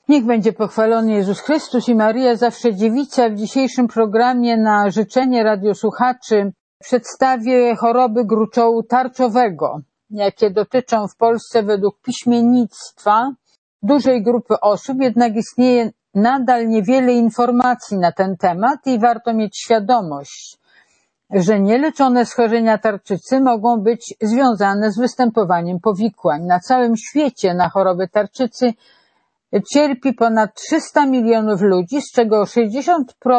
Niech będzie pochwalony Jezus Chrystus i Maryja Zawsze Dziewica. W dzisiejszym programie na życzenie radiosłuchaczy przedstawię choroby gruczołu tarczowego, jakie dotyczą w Polsce według piśmiennictwa dużej grupy osób, jednak istnieje nadal niewiele informacji na ten temat i warto mieć świadomość, że nieleczone schorzenia tarczycy mogą być związane z występowaniem powikłań. Na całym świecie na chorobę tarczycy cierpi ponad 300 milionów ludzi, z czego 60%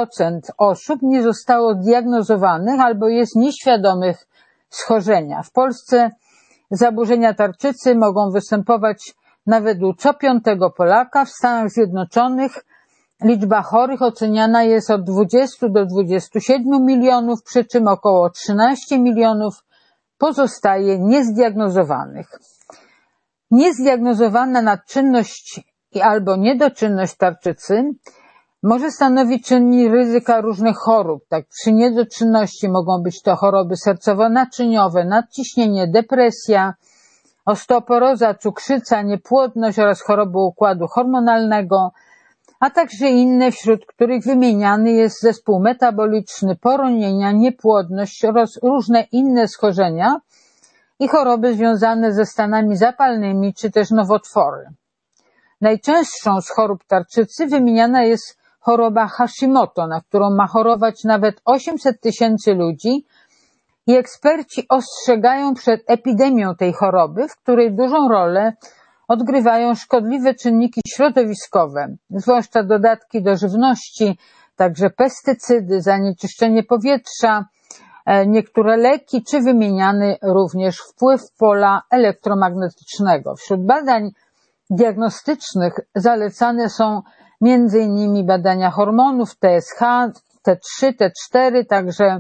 osób nie zostało zdiagnozowanych albo jest nieświadomych schorzenia. W Polsce zaburzenia tarczycy mogą występować nawet u co piątego Polaka. W Stanach Zjednoczonych liczba chorych oceniana jest od 20 do 27 milionów, przy czym około 13 milionów pozostaje niezdiagnozowanych. Niezdiagnozowana nadczynność albo niedoczynność tarczycy może stanowić czynnik ryzyka różnych chorób. Tak, przy niedoczynności mogą być to choroby sercowo-naczyniowe, nadciśnienie, depresja, osteoporoza, cukrzyca, niepłodność oraz choroby układu hormonalnego, a także inne, wśród których wymieniany jest zespół metaboliczny, poronienia, niepłodność oraz różne inne schorzenia i choroby związane ze stanami zapalnymi czy też nowotwory. Najczęstszą z chorób tarczycy wymieniana jest choroba Hashimoto, na którą ma chorować nawet 800 tysięcy ludzi i eksperci ostrzegają przed epidemią tej choroby, w której dużą rolę odgrywają szkodliwe czynniki środowiskowe, zwłaszcza dodatki do żywności, także pestycydy, zanieczyszczenie powietrza, niektóre leki, czy wymieniany również wpływ pola elektromagnetycznego. Wśród badań diagnostycznych zalecane są m.in. badania hormonów TSH, T3, T4, także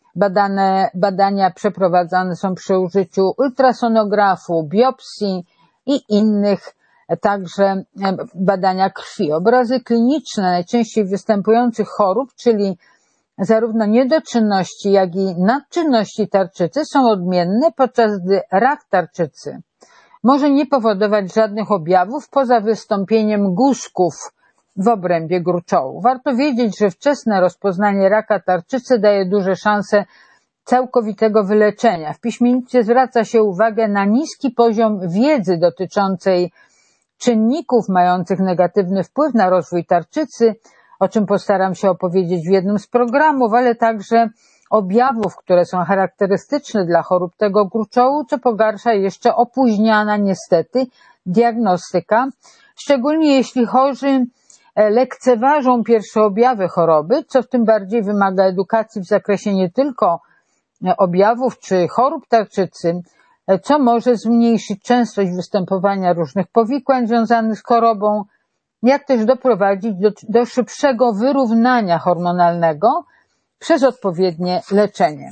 badania przeprowadzane są przy użyciu ultrasonografu, biopsji i innych, także badania krwi. Obrazy kliniczne najczęściej występujących chorób, czyli zarówno niedoczynności, jak i nadczynności tarczycy są odmienne, podczas gdy rak tarczycy może nie powodować żadnych objawów poza wystąpieniem guzków w obrębie gruczołu. Warto wiedzieć, że wczesne rozpoznanie raka tarczycy daje duże szanse całkowitego wyleczenia. W piśmiennictwie zwraca się uwagę na niski poziom wiedzy dotyczącej czynników mających negatywny wpływ na rozwój tarczycy, o czym postaram się opowiedzieć w jednym z programów, ale także objawów, które są charakterystyczne dla chorób tego gruczołu, co pogarsza jeszcze opóźniana niestety diagnostyka, szczególnie jeśli chorzy lekceważą pierwsze objawy choroby, co w tym bardziej wymaga edukacji w zakresie nie tylko objawów czy chorób tarczycy, co może zmniejszyć częstość występowania różnych powikłań związanych z chorobą, jak też doprowadzić do szybszego wyrównania hormonalnego przez odpowiednie leczenie.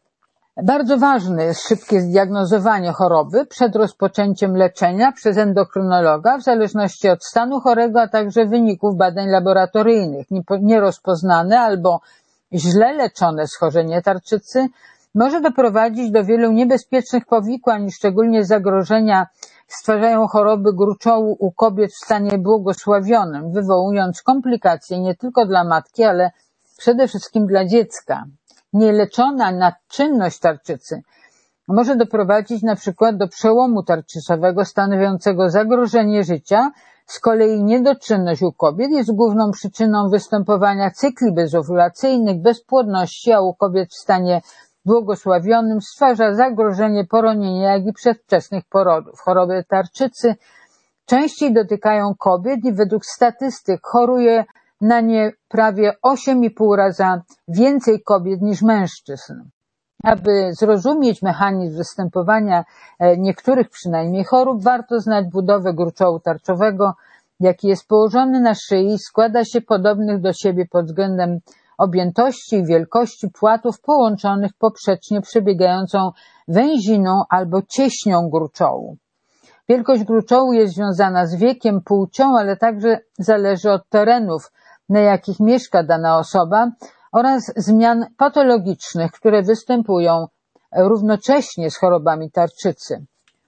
Bardzo ważne jest szybkie zdiagnozowanie choroby przed rozpoczęciem leczenia przez endokrynologa w zależności od stanu chorego, a także wyników badań laboratoryjnych. Nierozpoznane albo źle leczone schorzenie tarczycy może doprowadzić do wielu niebezpiecznych powikłań i szczególnie zagrożenia stwarzają choroby gruczołu u kobiet w stanie błogosławionym, wywołując komplikacje nie tylko dla matki, ale przede wszystkim dla dziecka. Nieleczona nadczynność tarczycy może doprowadzić na przykład do przełomu tarczycowego stanowiącego zagrożenie życia. Z kolei niedoczynność u kobiet jest główną przyczyną występowania cykli bezowulacyjnych, bezpłodności, a u kobiet w stanie błogosławionym stwarza zagrożenie poronienia, jak i przedwczesnych porodów. Choroby tarczycy częściej dotykają kobiet i według statystyk choruje na nie prawie 8,5 raza więcej kobiet niż mężczyzn. Aby zrozumieć mechanizm występowania niektórych przynajmniej chorób, warto znać budowę gruczołu tarczowego, jaki jest położony na szyi i składa się podobnych do siebie pod względem objętości i wielkości płatów połączonych poprzecznie przebiegającą węziną albo cieśnią gruczołu. Wielkość gruczołu jest związana z wiekiem, płcią, ale także zależy od terenów, na jakich mieszka dana osoba oraz zmian patologicznych, które występują równocześnie z chorobami tarczycy.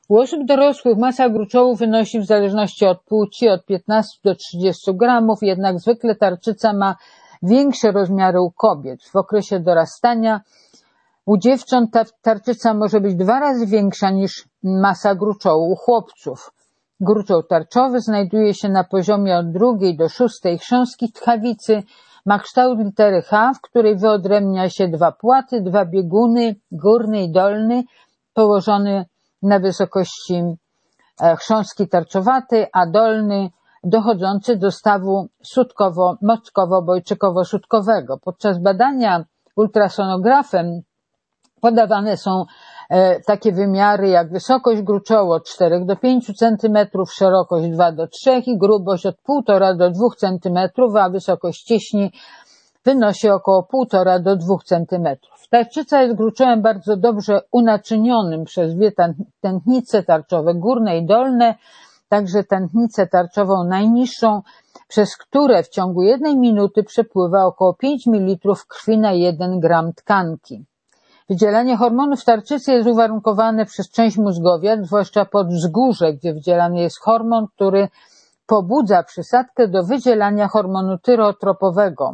U osób dorosłych masa gruczołu wynosi w zależności od płci od 15 do 30 gramów, jednak zwykle tarczyca ma większe rozmiary u kobiet. W okresie dorastania u dziewcząt ta tarczyca może być 2 razy większa niż masa gruczołu u chłopców. Gruczoł tarczowy znajduje się na poziomie od 2 do 6 chrząstki tchawicy. Ma kształt litery H, w której wyodrębnia się 2 płaty, 2 bieguny, górny i dolny, położony na wysokości chrząstki tarczowatej, a dolny dochodzący do stawu sutkowo-mockowo-bojczykowo-sutkowego. Podczas badania ultrasonografem podawane są takie wymiary jak wysokość gruczołu od 4 do 5 cm, szerokość 2 do 3 i grubość od 1,5 do 2 cm, a wysokość cieśni wynosi około 1,5 do 2 cm. Tarczyca jest gruczołem bardzo dobrze unaczynionym przez 2 tętnice tarczowe górne i dolne, także tętnicę tarczową najniższą, przez które w ciągu 1 minuty przepływa około 5 ml krwi na 1 gram tkanki. Wydzielanie hormonów tarczycy jest uwarunkowane przez część mózgowia, zwłaszcza poddwzgórze, gdzie wydzielany jest hormon, który pobudza przysadkę do wydzielania hormonu tyrotropowego,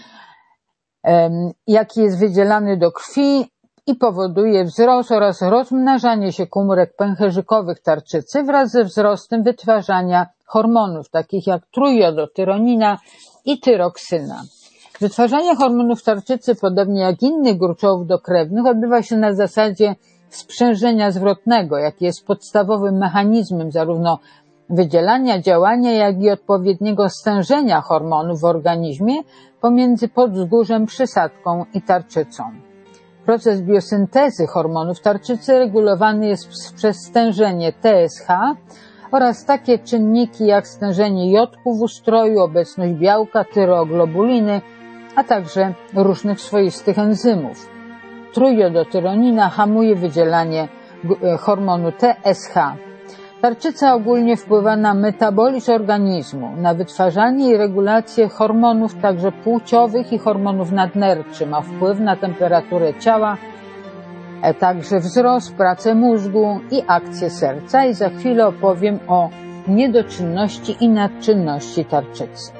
jaki jest wydzielany do krwi i powoduje wzrost oraz rozmnażanie się komórek pęcherzykowych tarczycy wraz ze wzrostem wytwarzania hormonów, takich jak trójjodotyronina i tyroksyna. Wytwarzanie hormonów tarczycy, podobnie jak innych gruczołów dokrewnych, odbywa się na zasadzie sprzężenia zwrotnego, jaki jest podstawowym mechanizmem zarówno wydzielania, działania, jak i odpowiedniego stężenia hormonów w organizmie pomiędzy poddwzgórzem, przysadką i tarczycą. Proces biosyntezy hormonów tarczycy regulowany jest przez stężenie TSH oraz takie czynniki jak stężenie jodku w ustroju, obecność białka, tyroglobuliny, a także różnych swoistych enzymów. Trójjodotyronina hamuje wydzielanie hormonu TSH. Tarczyca ogólnie wpływa na metabolizm organizmu, na wytwarzanie i regulację hormonów także płciowych i hormonów nadnerczy. Ma wpływ na temperaturę ciała, także wzrost, pracę mózgu i akcję serca. I za chwilę opowiem o niedoczynności i nadczynności tarczycy.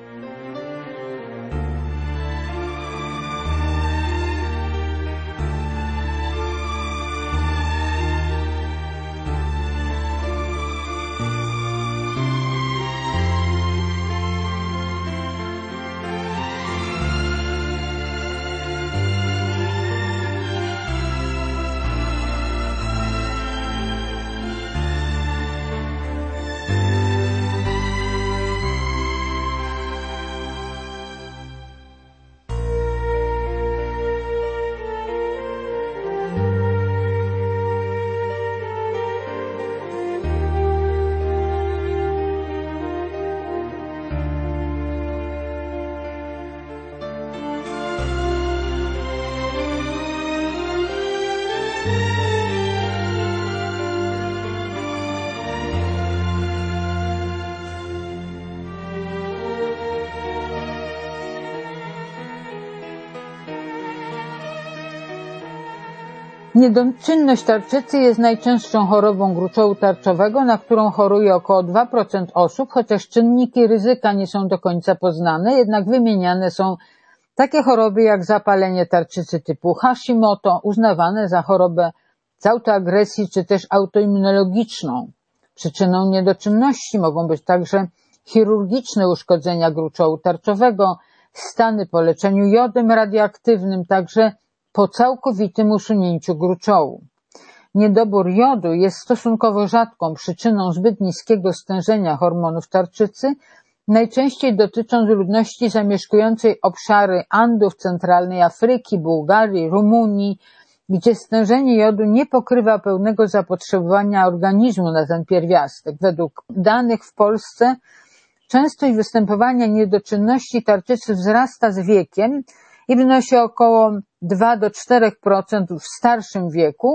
Niedoczynność tarczycy jest najczęstszą chorobą gruczołu tarczowego, na którą choruje około 2% osób, chociaż czynniki ryzyka nie są do końca poznane, jednak wymieniane są takie choroby jak zapalenie tarczycy typu Hashimoto, uznawane za chorobę z autoagresji czy też autoimmunologiczną. Przyczyną niedoczynności mogą być także chirurgiczne uszkodzenia gruczołu tarczowego, stany po leczeniu jodem radioaktywnym, także po całkowitym usunięciu gruczołu. Niedobór jodu jest stosunkowo rzadką przyczyną zbyt niskiego stężenia hormonów tarczycy, najczęściej dotycząc ludności zamieszkującej obszary Andów, centralnej Afryki, Bułgarii, Rumunii, gdzie stężenie jodu nie pokrywa pełnego zapotrzebowania organizmu na ten pierwiastek. Według danych w Polsce częstość występowania niedoczynności tarczycy wzrasta z wiekiem i wynosi około 2 do 4% w starszym wieku.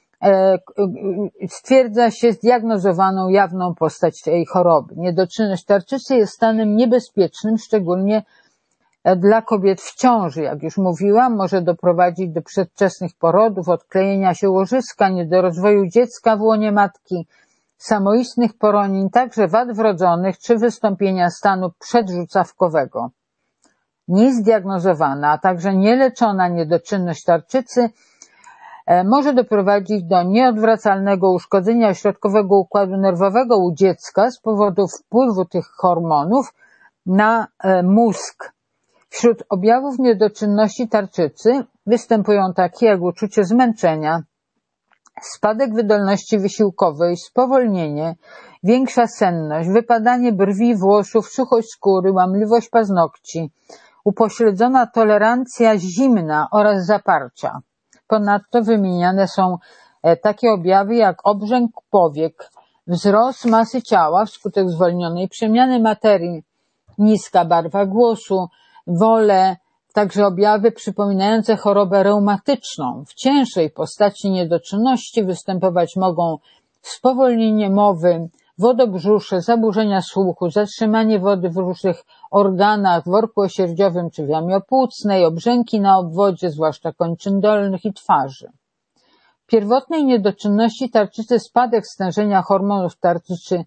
Stwierdza się zdiagnozowaną jawną postać tej choroby. Niedoczynność tarczycy jest stanem niebezpiecznym, szczególnie Dla kobiet w ciąży, jak już mówiłam, może doprowadzić do przedwczesnych porodów, odklejenia się łożyska, niedorozwoju dziecka w łonie matki, samoistnych poronień, także wad wrodzonych czy wystąpienia stanu przedrzucawkowego. Niezdiagnozowana, a także nieleczona niedoczynność tarczycy może doprowadzić do nieodwracalnego uszkodzenia ośrodkowego układu nerwowego u dziecka z powodu wpływu tych hormonów na mózg. Wśród objawów niedoczynności tarczycy występują takie jak uczucie zmęczenia, spadek wydolności wysiłkowej, spowolnienie, większa senność, wypadanie brwi, włosów, suchość skóry, łamliwość paznokci, upośledzona tolerancja zimna oraz zaparcia. Ponadto wymieniane są takie objawy jak obrzęk powiek, wzrost masy ciała wskutek zwolnionej przemiany materii, niska barwa głosu, wole, także objawy przypominające chorobę reumatyczną. W cięższej postaci niedoczynności występować mogą spowolnienie mowy, wodobrzusze, zaburzenia słuchu, zatrzymanie wody w różnych organach, worku osierdziowym czy w jamie płucnej, obrzęki na obwodzie, zwłaszcza kończyn dolnych i twarzy. W pierwotnej niedoczynności tarczycy spadek stężenia hormonów tarczycy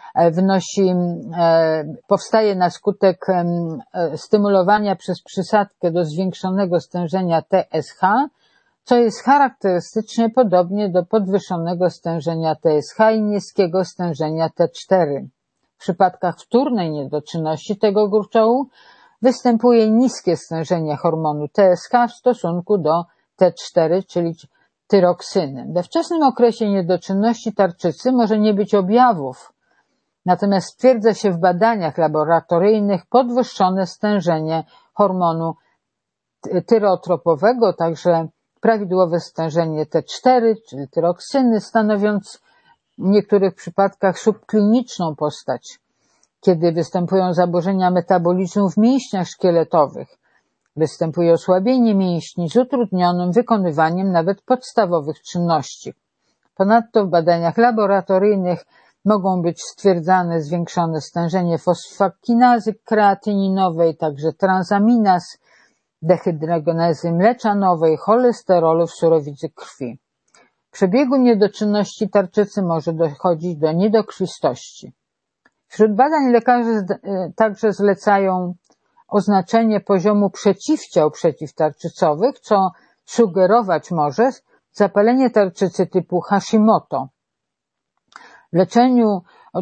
powstaje na skutek stymulowania przez przysadkę do zwiększonego stężenia TSH, co jest charakterystycznie podobnie do podwyższonego stężenia TSH i niskiego stężenia T4. W przypadkach wtórnej niedoczynności tego gruczołu występuje niskie stężenie hormonu TSH w stosunku do T4, czyli tyroksyny. We wczesnym okresie niedoczynności tarczycy może nie być objawów, natomiast stwierdza się w badaniach laboratoryjnych podwyższone stężenie hormonu tyrotropowego, także prawidłowe stężenie T4, czyli tyroksyny, stanowiąc w niektórych przypadkach subkliniczną postać, kiedy występują zaburzenia metabolizmu w mięśniach szkieletowych, występuje osłabienie mięśni z utrudnionym wykonywaniem nawet podstawowych czynności. Ponadto w badaniach laboratoryjnych mogą być stwierdzane zwiększone stężenie fosfokinazy kreatyninowej, także transaminaz, dehydrogenezy mleczanowej, cholesterolu w surowicy krwi. W przebiegu niedoczynności tarczycy może dochodzić do niedokrwistości. Wśród badań lekarze także zlecają oznaczenie poziomu przeciwciał przeciwtarczycowych, co sugerować może zapalenie tarczycy typu Hashimoto. W leczeniu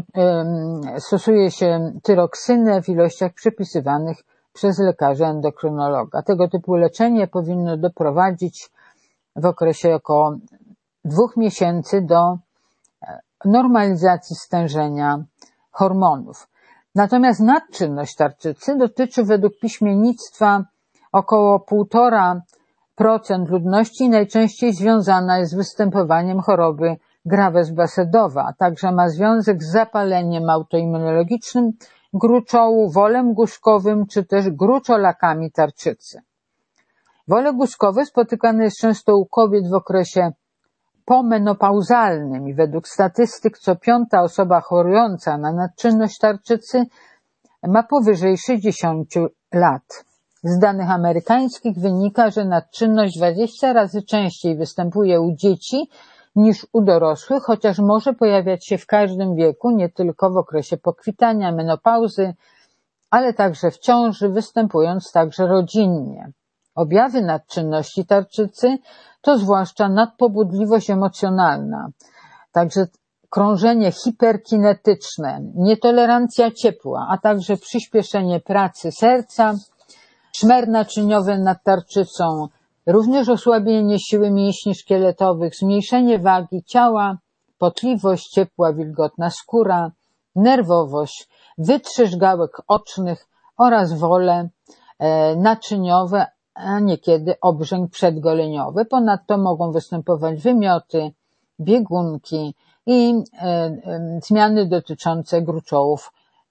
stosuje się tyroksynę w ilościach przepisywanych przez lekarza endokrynologa. Tego typu leczenie powinno doprowadzić w okresie około 2 miesięcy do normalizacji stężenia hormonów. Natomiast nadczynność tarczycy dotyczy według piśmiennictwa około 1,5% ludności i najczęściej związana jest z występowaniem choroby Graves-Basedowa, a także ma związek z zapaleniem autoimmunologicznym gruczołu, wolem guskowym czy też gruczolakami tarczycy. Wole guskowe spotykane jest często u kobiet w okresie pomenopauzalnym i według statystyk co 5. osoba chorująca na nadczynność tarczycy ma powyżej 60 lat. Z danych amerykańskich wynika, że nadczynność 20 razy częściej występuje u dzieci niż u dorosłych, chociaż może pojawiać się w każdym wieku, nie tylko w okresie pokwitania, menopauzy, ale także w ciąży, występując także rodzinnie. Objawy nadczynności tarczycy to zwłaszcza nadpobudliwość emocjonalna, także krążenie hiperkinetyczne, nietolerancja ciepła, a także przyspieszenie pracy serca, szmer naczyniowy nad tarczycą, również osłabienie siły mięśni szkieletowych, zmniejszenie wagi ciała, potliwość, ciepła, wilgotna skóra, nerwowość, wytrzyż gałek ocznych oraz wole naczyniowe, a niekiedy obrzęk przedgoleniowy. Ponadto mogą występować wymioty, biegunki i zmiany dotyczące gruczołów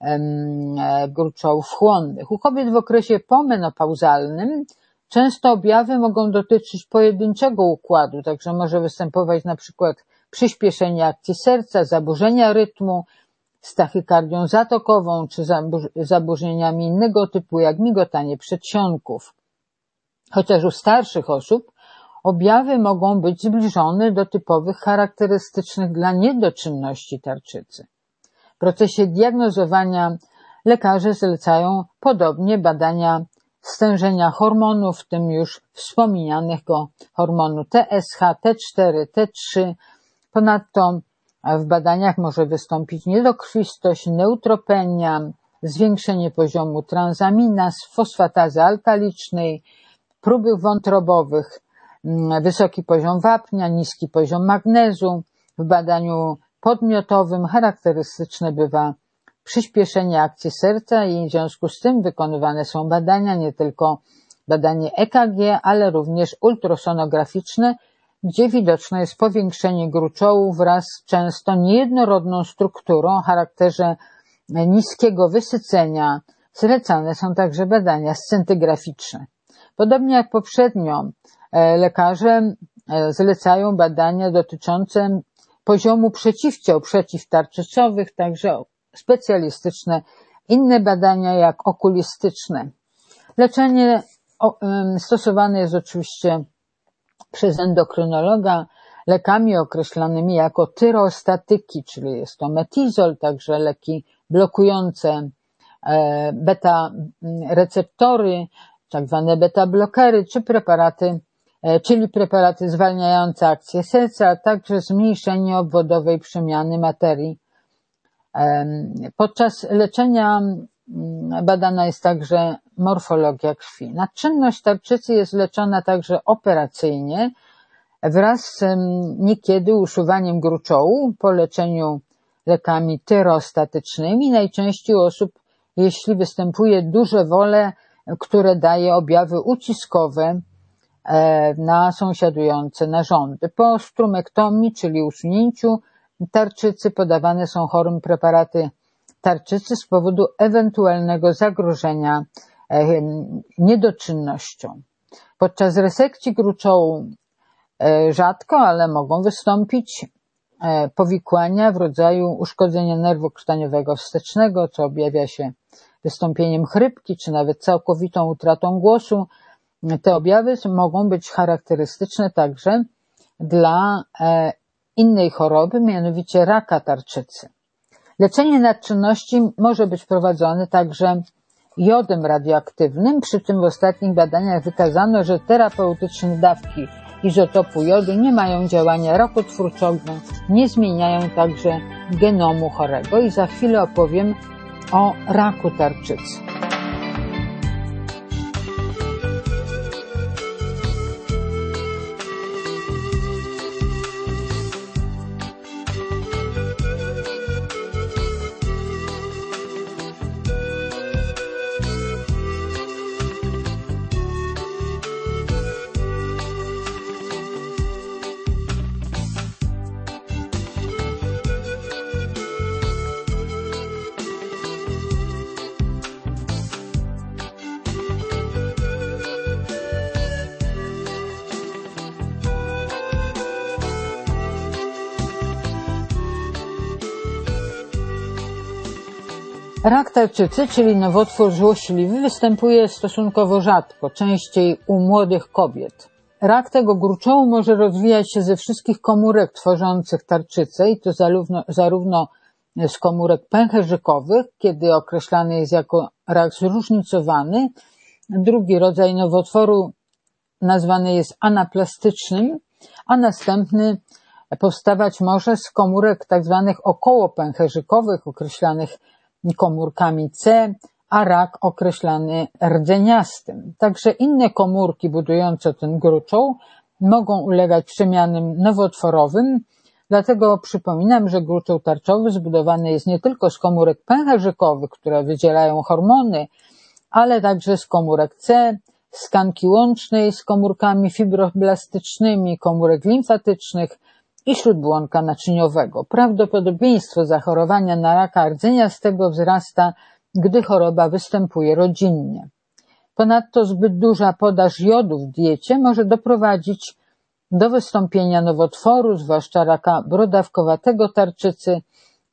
chłonnych. U kobiet w okresie pomenopauzalnym często objawy mogą dotyczyć pojedynczego układu, także może występować na przykład przyspieszenie akcji serca, zaburzenia rytmu, z tachykardią zatokową czy zaburzeniami innego typu, jak migotanie przedsionków. Chociaż u starszych osób objawy mogą być zbliżone do typowych charakterystycznych dla niedoczynności tarczycy. W procesie diagnozowania lekarze zlecają podobnie badania stężenia hormonów, w tym już wspomnianego hormonu TSH, T4, T3. Ponadto w badaniach może wystąpić niedokrwistość, neutropenia, zwiększenie poziomu transaminaz, fosfatazy alkalicznej, próbek wątrobowych, wysoki poziom wapnia, niski poziom magnezu. W badaniu podmiotowym charakterystyczne bywa przyspieszenie akcji serca i w związku z tym wykonywane są badania, nie tylko badanie EKG, ale również ultrasonograficzne, gdzie widoczne jest powiększenie gruczołu wraz z często niejednorodną strukturą o charakterze niskiego wysycenia. Zlecane są także badania scintygraficzne. Podobnie jak poprzednio, lekarze zlecają badania dotyczące poziomu przeciwciał przeciwtarczycowych, także specjalistyczne, inne badania jak okulistyczne. Leczenie stosowane jest oczywiście przez endokrynologa lekami określanymi jako tyrostatyki, czyli jest to metizol, także leki blokujące beta receptory, tak zwane beta blokery, czy preparaty, czyli preparaty zwalniające akcję serca, a także zmniejszenie obwodowej przemiany materii. Podczas leczenia badana jest także morfologia krwi. Nadczynność tarczycy jest leczona także operacyjnie wraz z niekiedy usuwaniem gruczołu po leczeniu lekami tyrostatycznymi. Najczęściej u osób, jeśli występuje duże wole, które daje objawy uciskowe na sąsiadujące narządy. Po strumektomii, czyli usunięciu tarczycy, podawane są chorym preparaty tarczycy z powodu ewentualnego zagrożenia niedoczynnością. Podczas resekcji gruczołu rzadko, ale mogą wystąpić powikłania w rodzaju uszkodzenia nerwu krtaniowego wstecznego, co objawia się wystąpieniem chrypki, czy nawet całkowitą utratą głosu. Te objawy mogą być charakterystyczne także dla innej choroby, mianowicie raka tarczycy. Leczenie nadczynności może być prowadzone także jodem radioaktywnym, przy czym w ostatnich badaniach wykazano, że terapeutyczne dawki izotopu jodu nie mają działania rakotwórczego, nie zmieniają także genomu chorego i za chwilę opowiem o raku tarczycy. Rak tarczycy, czyli nowotwór złośliwy, występuje stosunkowo rzadko, częściej u młodych kobiet. Rak tego gruczołu może rozwijać się ze wszystkich komórek tworzących tarczycę i to zarówno z komórek pęcherzykowych, kiedy określany jest jako rak zróżnicowany. Drugi rodzaj nowotworu nazwany jest anaplastycznym, a następny powstawać może z komórek tak zwanych okołopęcherzykowych, określanych komórkami C, a rak określany rdzeniastym. Także inne komórki budujące ten gruczoł mogą ulegać przemianom nowotworowym, dlatego przypominam, że gruczoł tarczowy zbudowany jest nie tylko z komórek pęcherzykowych, które wydzielają hormony, ale także z komórek C, z tkanki łącznej, z komórkami fibroblastycznymi, komórek limfatycznych i śródbłonka naczyniowego. Prawdopodobieństwo zachorowania na raka rdzeniastego wzrasta, gdy choroba występuje rodzinnie. Ponadto zbyt duża podaż jodu w diecie może doprowadzić do wystąpienia nowotworu, zwłaszcza raka brodawkowatego tarczycy,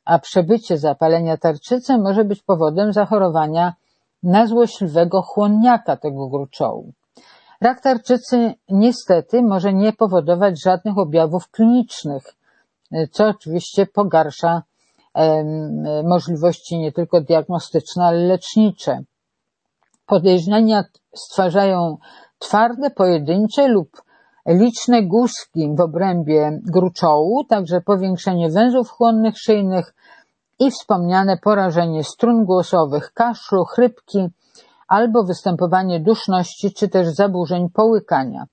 a przebycie zapalenia tarczycy może być powodem zachorowania na złośliwego chłonniaka tego gruczołu. Rak tarczycy niestety może nie powodować żadnych objawów klinicznych, co oczywiście pogarsza możliwości nie tylko diagnostyczne, ale lecznicze. Podejrzenia stwarzają twarde, pojedyncze lub liczne guzki w obrębie gruczołu, także powiększenie węzłów chłonnych szyjnych i wspomniane porażenie strun głosowych, kaszlu, chrypki albo występowanie duszności czy też zaburzeń połykania.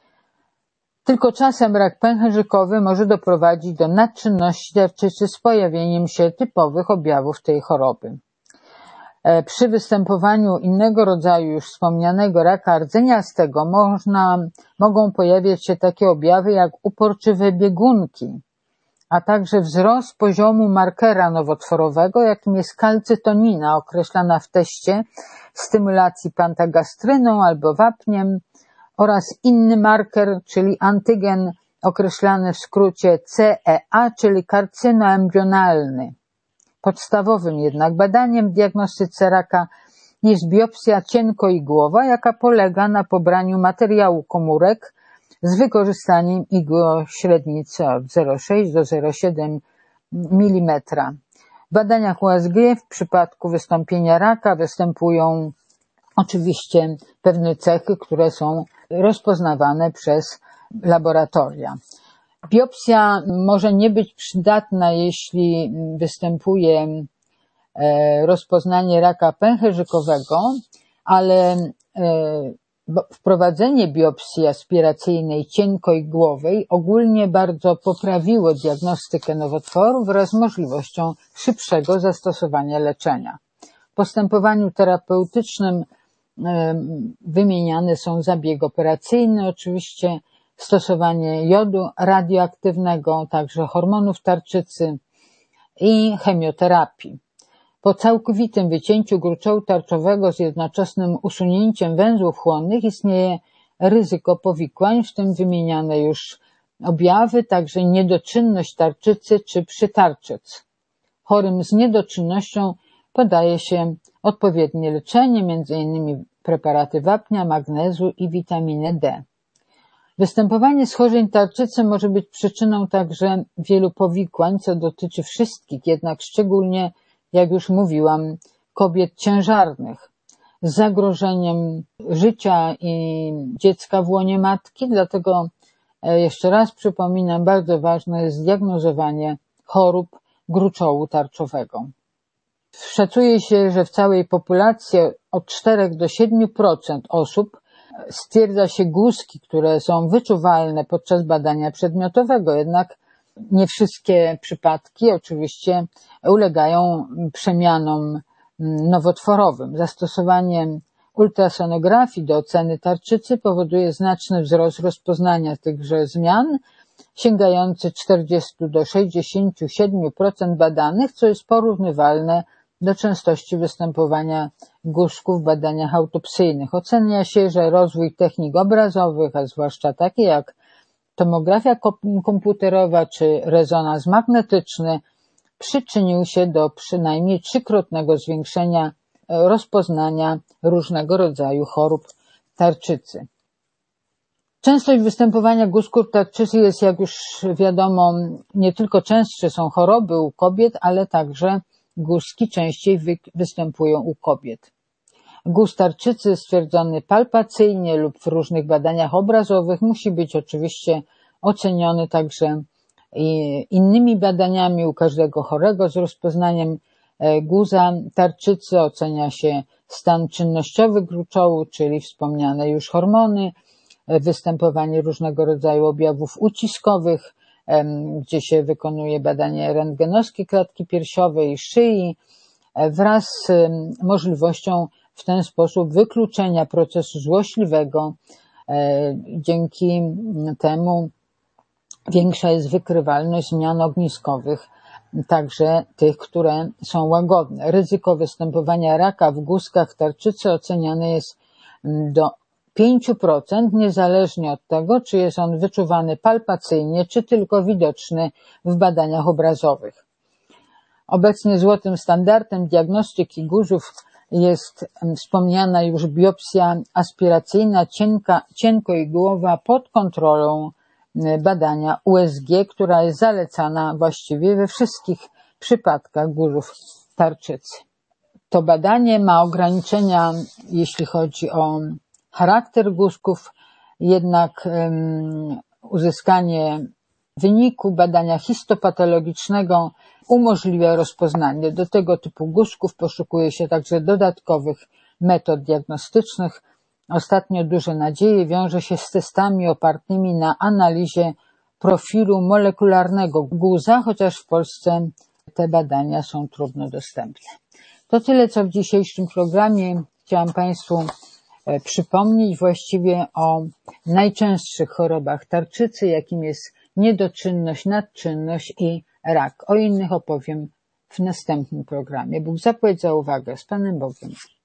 Tylko czasem rak pęcherzykowy może doprowadzić do nadczynności tarczycy z pojawieniem się typowych objawów tej choroby. Przy występowaniu innego rodzaju już wspomnianego raka rdzeniastego mogą pojawiać się takie objawy jak uporczywe biegunki, a także wzrost poziomu markera nowotworowego, jakim jest kalcytonina, określana w teście stymulacji pantagastryną albo wapniem, oraz inny marker, czyli antygen określany w skrócie CEA, czyli karcynoembrionalny. Podstawowym jednak badaniem w diagnostyce raka jest biopsja cienkoigłowa, jaka polega na pobraniu materiału komórek z wykorzystaniem igły o średnicy od 0,6 do 0,7 mm. W badaniach USG w przypadku wystąpienia raka występują oczywiście pewne cechy, które są rozpoznawane przez laboratoria. Biopsja może nie być przydatna, jeśli występuje rozpoznanie raka pęcherzykowego, ale wprowadzenie biopsji aspiracyjnej cienkoigłowej ogólnie bardzo poprawiło diagnostykę nowotworu wraz z możliwością szybszego zastosowania leczenia. W postępowaniu terapeutycznym wymieniane są zabieg operacyjny, oczywiście stosowanie jodu radioaktywnego, także hormonów tarczycy i chemioterapii. Po całkowitym wycięciu gruczołu tarczowego z jednoczesnym usunięciem węzłów chłonnych istnieje ryzyko powikłań, w tym wymieniane już objawy, także niedoczynność tarczycy czy przytarczyc. Chorym z niedoczynnością podaje się odpowiednie leczenie, m.in. preparaty wapnia, magnezu i witaminy D. Występowanie schorzeń tarczycy może być przyczyną także wielu powikłań, co dotyczy wszystkich, jednak szczególnie, jak już mówiłam, kobiet ciężarnych z zagrożeniem życia i dziecka w łonie matki, dlatego jeszcze raz przypominam, bardzo ważne jest zdiagnozowanie chorób gruczołu tarczowego. Szacuje się, że w całej populacji od 4 do 7% osób stwierdza się guzki, które są wyczuwalne podczas badania przedmiotowego, jednak nie wszystkie przypadki oczywiście ulegają przemianom nowotworowym. Zastosowanie ultrasonografii do oceny tarczycy powoduje znaczny wzrost rozpoznania tychże zmian, sięgający 40 do 67% badanych, co jest porównywalne do częstości występowania guzków w badaniach autopsyjnych. Ocenia się, że rozwój technik obrazowych, a zwłaszcza takie jak tomografia komputerowa czy rezonans magnetyczny, przyczynił się do przynajmniej 3-krotnego zwiększenia rozpoznania różnego rodzaju chorób tarczycy. Częstość występowania guzków tarczycy jest, jak już wiadomo, nie tylko częstsze są choroby u kobiet, ale także guzki częściej występują u kobiet. Guz tarczycy stwierdzony palpacyjnie lub w różnych badaniach obrazowych musi być oczywiście oceniony także innymi badaniami u każdego chorego z rozpoznaniem guza tarczycy. Ocenia się stan czynnościowy gruczołu, czyli wspomniane już hormony, występowanie różnego rodzaju objawów uciskowych, gdzie się wykonuje badanie rentgenowskie klatki piersiowej i szyi, wraz z możliwością w ten sposób wykluczenia procesu złośliwego. Dzięki temu większa jest wykrywalność zmian ogniskowych, także tych, które są łagodne. Ryzyko występowania raka w guzkach tarczycy oceniane jest do 5%, niezależnie od tego, czy jest on wyczuwany palpacyjnie, czy tylko widoczny w badaniach obrazowych. Obecnie złotym standardem diagnostyki guzów jest wspomniana już biopsja aspiracyjna cienkoigłowa pod kontrolą badania USG, która jest zalecana właściwie we wszystkich przypadkach guzów tarczycy. To badanie ma ograniczenia, jeśli chodzi o charakter guzków, jednak uzyskanie wyniku badania histopatologicznego umożliwia rozpoznanie. Do tego typu guzków poszukuje się także dodatkowych metod diagnostycznych. Ostatnio duże nadzieje wiąże się z testami opartymi na analizie profilu molekularnego guza, chociaż w Polsce te badania są trudno dostępne. To tyle, co w dzisiejszym programie. Chciałam Państwu przypomnieć właściwie o najczęstszych chorobach tarczycy, jakim jest niedoczynność, nadczynność i rak. O innych opowiem w następnym programie. Bóg zapłać za uwagę. Z Panem Bogiem.